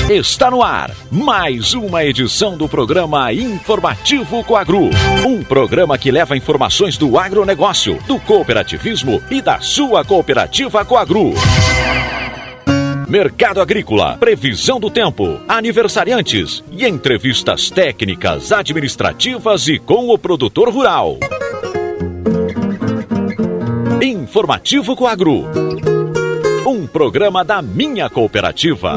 Está no ar mais uma edição do programa Informativo Coagru. Um programa que leva informações do agronegócio, do cooperativismo e da sua cooperativa Coagru. Mercado agrícola, previsão do tempo, aniversariantes e entrevistas técnicas, administrativas e com o produtor rural. Informativo Coagru. Um programa da minha cooperativa.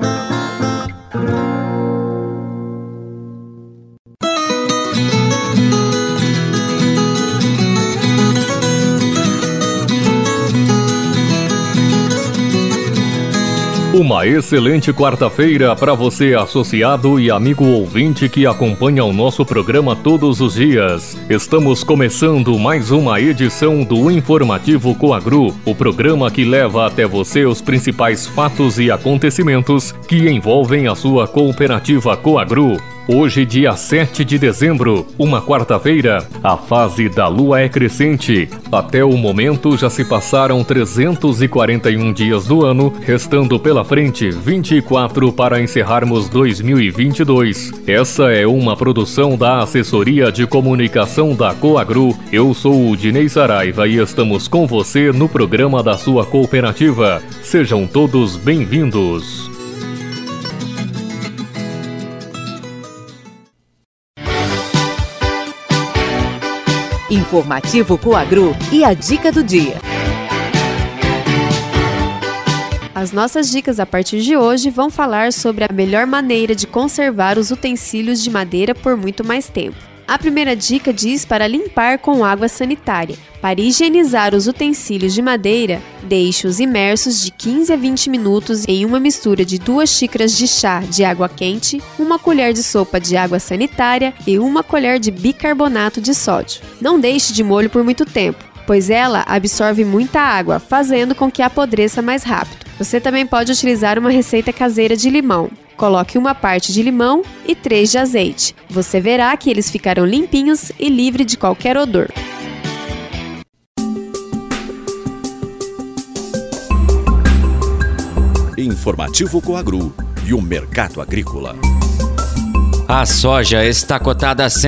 Uma excelente quarta-feira para você, associado e amigo ouvinte que acompanha o nosso programa todos os dias. Estamos começando mais uma edição do Informativo Coagru, o programa que leva até você os principais fatos e acontecimentos que envolvem a sua cooperativa Coagru. Hoje, dia 7 de dezembro, uma quarta-feira, a fase da lua é crescente. Até o momento já se passaram 341 dias do ano, restando pela frente 24 para encerrarmos 2022. Essa é uma produção da Assessoria de Comunicação da Coagru. Eu sou o Dinei Saraiva e estamos com você no programa da sua cooperativa. Sejam todos bem-vindos. Informativo Coagru e a dica do dia. As nossas dicas a partir de hoje vão falar sobre a melhor maneira de conservar os utensílios de madeira por muito mais tempo. A primeira dica diz para limpar com água sanitária. Para higienizar os utensílios de madeira, deixe-os imersos de 15 a 20 minutos em uma mistura de 2 xícaras de chá de água quente, 1 colher de sopa de água sanitária e 1 colher de bicarbonato de sódio. Não deixe de molho por muito tempo, pois ela absorve muita água, fazendo com que apodreça mais rápido. Você também pode utilizar uma receita caseira de limão. Coloque 1 parte de limão e 3 de azeite. Você verá que eles ficarão limpinhos e livres de qualquer odor. Informativo Coagru e o mercado agrícola. A soja está cotada a R$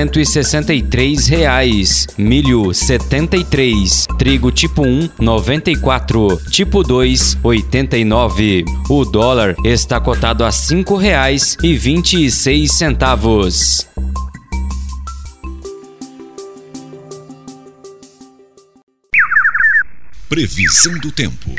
163, milho 73, trigo tipo 1 94, tipo 2 89. O dólar está cotado a R$ 5,26. Previsão do tempo.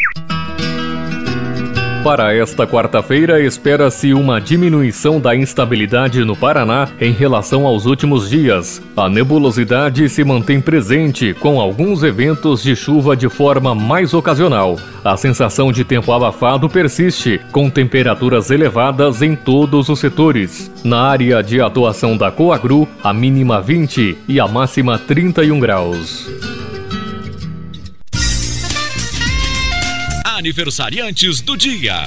Para esta quarta-feira, espera-se uma diminuição da instabilidade no Paraná em relação aos últimos dias. A nebulosidade se mantém presente, com alguns eventos de chuva de forma mais ocasional. A sensação de tempo abafado persiste, com temperaturas elevadas em todos os setores. Na área de atuação da Coagru, a mínima 20 e a máxima 31 graus. Aniversariantes do dia.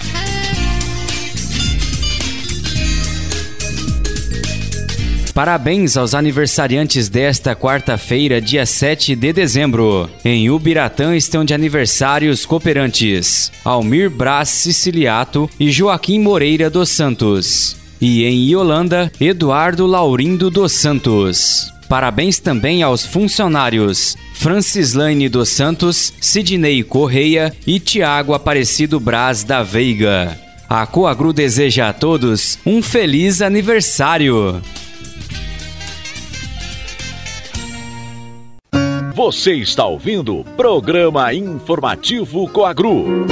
Parabéns aos aniversariantes desta quarta-feira, dia 7 de dezembro. Em Ubiratã estão de aniversários cooperantes Almir Brás Siciliato e Joaquim Moreira dos Santos. E em Iolanda, Eduardo Laurindo dos Santos. Parabéns também aos funcionários Francislaine dos Santos, Sidney Correia e Tiago Aparecido Braz da Veiga. A Coagru deseja a todos um feliz aniversário! Você está ouvindo o programa Informativo Coagru.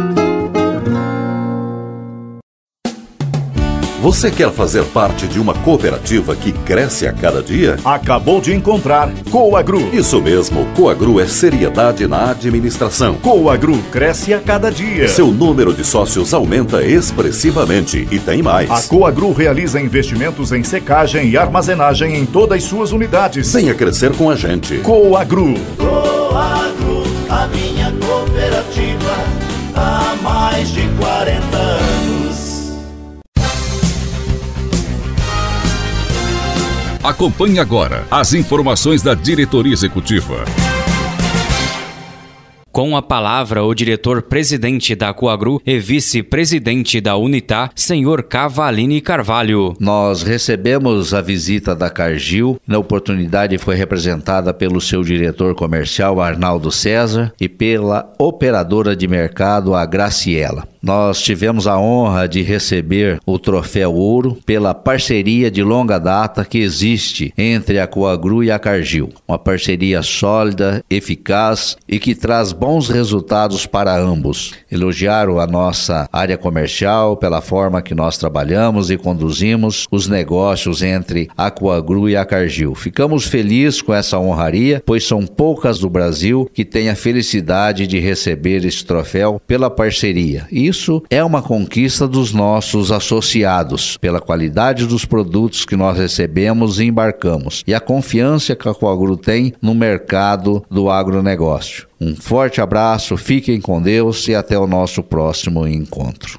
Você quer fazer parte de uma cooperativa que cresce a cada dia? Acabou de encontrar Coagru. Isso mesmo, Coagru é seriedade na administração. Coagru cresce a cada dia. Seu número de sócios aumenta expressivamente e tem mais. A Coagru realiza investimentos em secagem e armazenagem em todas as suas unidades. Venha crescer com a gente. Coagru. Coagru, a minha cooperativa, há mais de 40 anos. Acompanhe agora as informações da diretoria executiva. Com a palavra, o diretor-presidente da Coagru e vice-presidente da Unitá, senhor Cavalini Carvalho. Nós recebemos a visita da Cargill. Na oportunidade foi representada pelo seu diretor comercial, Arnaldo César, e pela operadora de mercado, a Graciela. Nós tivemos a honra de receber o troféu ouro pela parceria de longa data que existe entre a Coagru e a Cargill. Uma parceria sólida, eficaz e que traz bons resultados para ambos. Elogiaram a nossa área comercial pela forma que nós trabalhamos e conduzimos os negócios entre a Coagru e a Cargill. Ficamos felizes com essa honraria, pois são poucas do Brasil que têm a felicidade de receber esse troféu pela parceria. Isso é uma conquista dos nossos associados, pela qualidade dos produtos que nós recebemos e embarcamos, e a confiança que a Coagru tem no mercado do agronegócio. Um forte abraço, fiquem com Deus e até o nosso próximo encontro.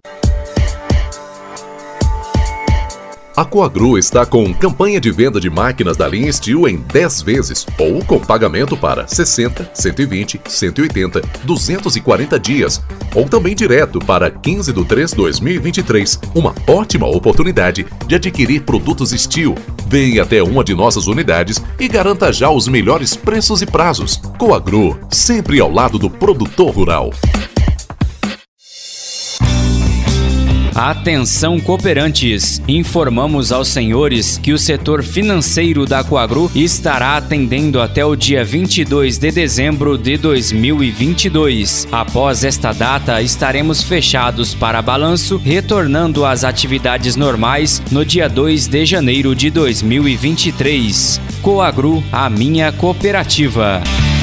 A Coagru está com campanha de venda de máquinas da linha Steel em 10 vezes ou com pagamento para 60, 120, 180, 240 dias ou também direto para 15/3/2023. Uma ótima oportunidade de adquirir produtos Steel. Venha até uma de nossas unidades e garanta já os melhores preços e prazos. Coagru, sempre ao lado do produtor rural. Atenção cooperantes, informamos aos senhores que o setor financeiro da Coagru estará atendendo até o dia 22 de dezembro de 2022. Após esta data, estaremos fechados para balanço, retornando às atividades normais no dia 2 de janeiro de 2023. Coagru, a minha cooperativa.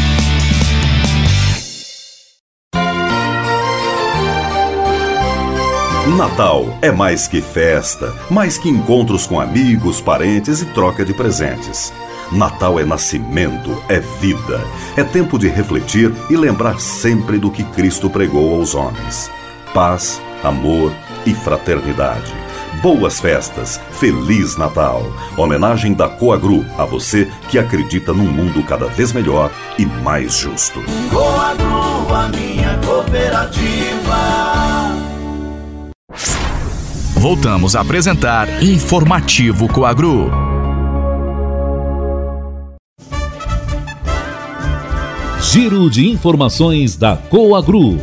Natal é mais que festa, mais que encontros com amigos, parentes e troca de presentes. Natal é nascimento, é vida, é tempo de refletir e lembrar sempre do que Cristo pregou aos homens. Paz, amor e fraternidade. Boas festas, Feliz Natal. Homenagem da Coagru a você que acredita num mundo cada vez melhor e mais justo. Coagru, a minha cooperativa. Voltamos a apresentar Informativo Coagru. Giro de informações da Coagru.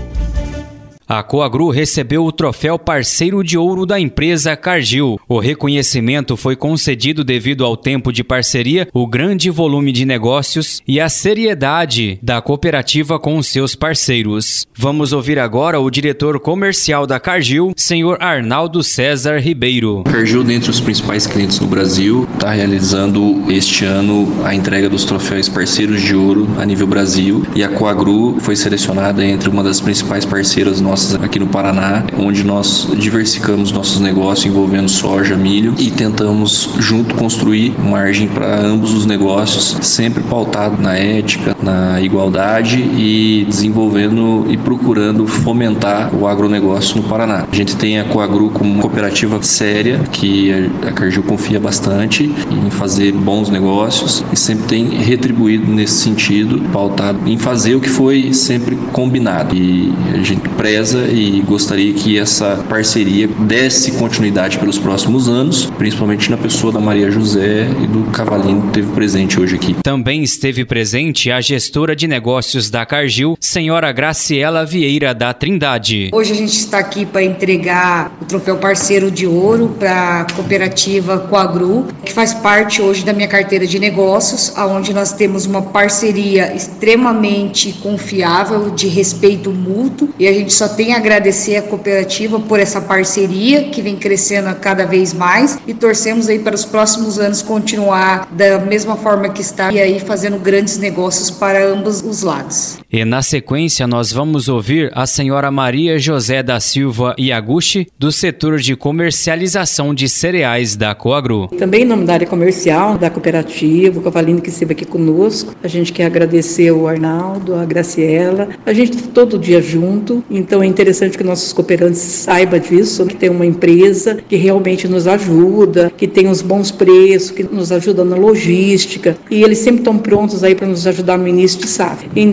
A Coagru recebeu o troféu Parceiro de Ouro da empresa Cargill. O reconhecimento foi concedido devido ao tempo de parceria, o grande volume de negócios e a seriedade da cooperativa com seus parceiros. Vamos ouvir agora o diretor comercial da Cargill, senhor Arnaldo César Ribeiro. Cargill, dentre os principais clientes no Brasil, está realizando este ano a entrega dos troféus Parceiros de Ouro a nível Brasil, e a Coagru foi selecionada entre uma das principais parceiras nossas aqui no Paraná, onde nós diversificamos nossos negócios envolvendo soja, milho, e tentamos junto construir margem para ambos os negócios, sempre pautado na ética, na igualdade e desenvolvendo e procurando fomentar o agronegócio no Paraná. A gente tem a Coagru como uma cooperativa séria, que a Cargill confia bastante em fazer bons negócios e sempre tem retribuído nesse sentido, pautado em fazer o que foi sempre combinado. E a gente preza e gostaria que essa parceria desse continuidade pelos próximos anos, principalmente na pessoa da Maria José e do Cavalino que esteve presente hoje aqui. Também esteve presente a gestora de negócios da Cargill, senhora Graciela Vieira da Trindade. Hoje a gente está aqui para entregar o troféu Parceiro de Ouro para a cooperativa Coagru, que faz parte hoje da minha carteira de negócios, onde nós temos uma parceria extremamente confiável, de respeito mútuo, e a gente só tem a agradecer a cooperativa por essa parceria que vem crescendo a cada vez mais, e torcemos aí para os próximos anos continuar da mesma forma que está e aí fazendo grandes negócios para ambos os lados. E na sequência nós vamos ouvir a senhora Maria José da Silva Iaguchi, do setor de comercialização de cereais da Coagru. Também em nome da área comercial da cooperativa, o Cavalino que esteve aqui conosco, a gente quer agradecer o Arnaldo, a Graciela, a gente está todo dia junto, então é interessante que nossos cooperantes saibam disso, que tem uma empresa que realmente nos ajuda, que tem os bons preços, que nos ajuda na logística, e eles sempre estão prontos aí para nos ajudar no início de safra. Então,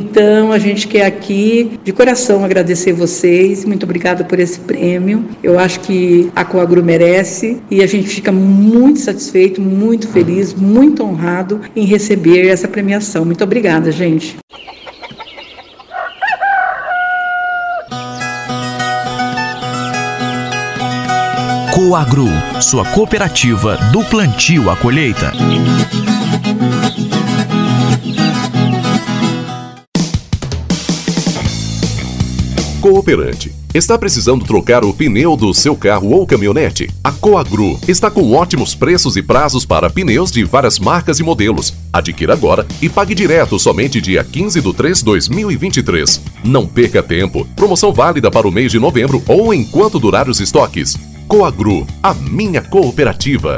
Então a gente quer aqui, de coração, agradecer vocês. Muito obrigada por esse prêmio. Eu acho que a Coagro merece e a gente fica muito satisfeito, muito feliz, muito honrado em receber essa premiação. Muito obrigada, gente. Coagro, sua cooperativa do plantio à colheita. Cooperante. Está precisando trocar o pneu do seu carro ou caminhonete? A Coagro está com ótimos preços e prazos para pneus de várias marcas e modelos. Adquira agora e pague direto somente dia 15/3/2023. Não perca tempo. Promoção válida para o mês de novembro ou enquanto durar os estoques. Coagro, a minha cooperativa.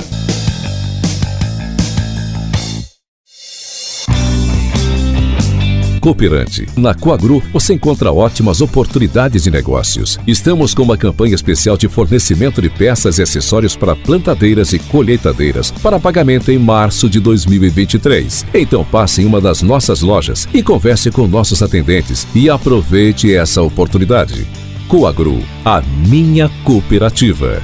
Cooperante. Na Coagro você encontra ótimas oportunidades de negócios. Estamos com uma campanha especial de fornecimento de peças e acessórios para plantadeiras e colheitadeiras para pagamento em março de 2023. Então passe em uma das nossas lojas e converse com nossos atendentes e aproveite essa oportunidade. Coagro, a minha cooperativa.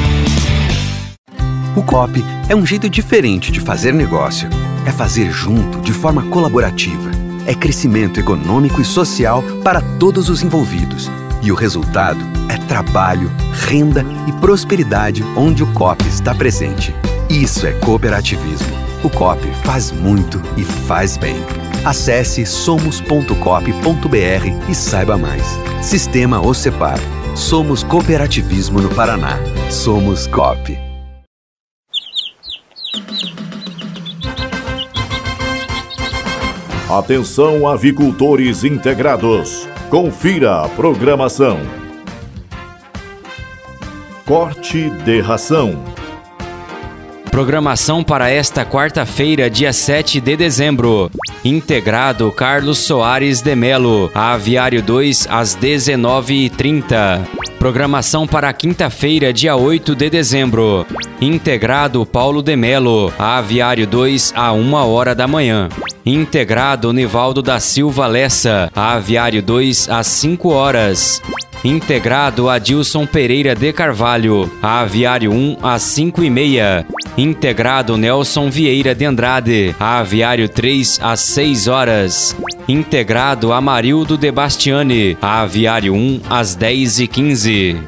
O Coop é um jeito diferente de fazer negócio. É fazer junto, de forma colaborativa. É crescimento econômico e social para todos os envolvidos. E o resultado é trabalho, renda e prosperidade onde o Coop está presente. Isso é cooperativismo. O Coop faz muito e faz bem. Acesse somos.coop.br e saiba mais. Sistema Ocepar. Somos cooperativismo no Paraná. Somos Coop. Atenção, avicultores integrados. Confira a programação. Corte de ração. Programação para esta quarta-feira, dia 7 de dezembro. Integrado Carlos Soares de Melo, Aviário 2, às 19h30. Programação para quinta-feira, dia 8 de dezembro. Integrado Paulo de Melo, Aviário 2, à 1h da manhã. Integrado Nivaldo da Silva Lessa, Aviário 2, às 5h. Integrado Adilson Pereira de Carvalho, Aviário 1, às 5h30. Integrado Nelson Vieira de Andrade, Aviário 3, às 6h. Integrado Amarildo de Bastiani, Aviário 1, às 10h15.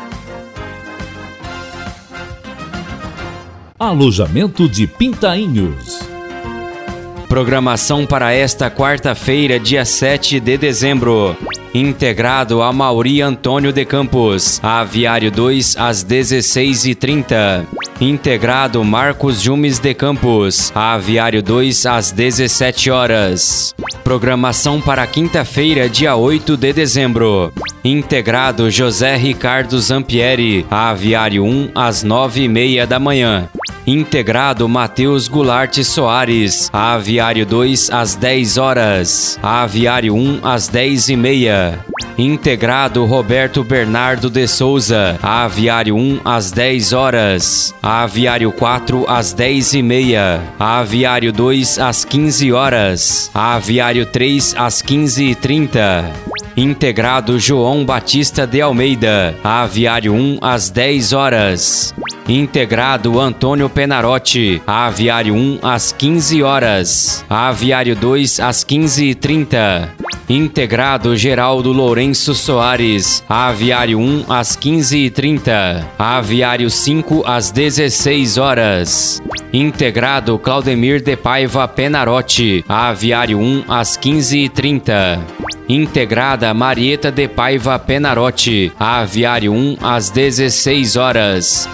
Alojamento de Pintainhos. Programação para esta quarta-feira, dia 7 de dezembro. Integrado Amauri Antônio de Campos, Aviário 2, às 16h30. Integrado Marcos Jumes de Campos, Aviário 2, às 17h. Programação para quinta-feira, dia 8 de dezembro. Integrado José Ricardo Zampieri, Aviário 1, às 9h30 da manhã. Integrado Matheus Goulart Soares, Aviário 2, às 10h. Aviário 1, às 10h30. Integrado Roberto Bernardo de Souza, Aviário 1, às 10h. Aviário 4, às 10h30. Aviário 2, às 15h. Aviário 3, às 15h30. Integrado João Batista de Almeida, Aviário 1, às 10h. Integrado Antônio Penarotti, Aviário 1, às 15h. Aviário 2, às 15h30. Integrado Geraldo Lourenço Soares, Aviário 1, às 15h30. Aviário 5, às 16h. Integrado Claudemir de Paiva Penarotti, Aviário 1, às 15h30. Integrada Marieta de Paiva Penarotti, Aviário 1, às 16h.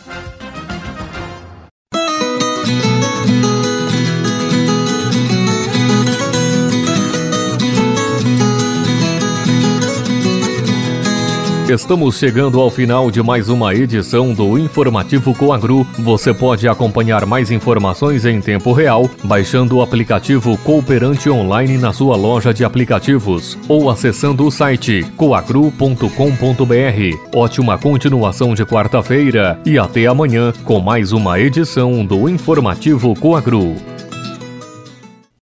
Estamos chegando ao final de mais uma edição do Informativo Coagro. Você pode acompanhar mais informações em tempo real baixando o aplicativo Cooperante Online na sua loja de aplicativos ou acessando o site coagro.com.br. Ótima continuação de quarta-feira e até amanhã com mais uma edição do Informativo Coagro.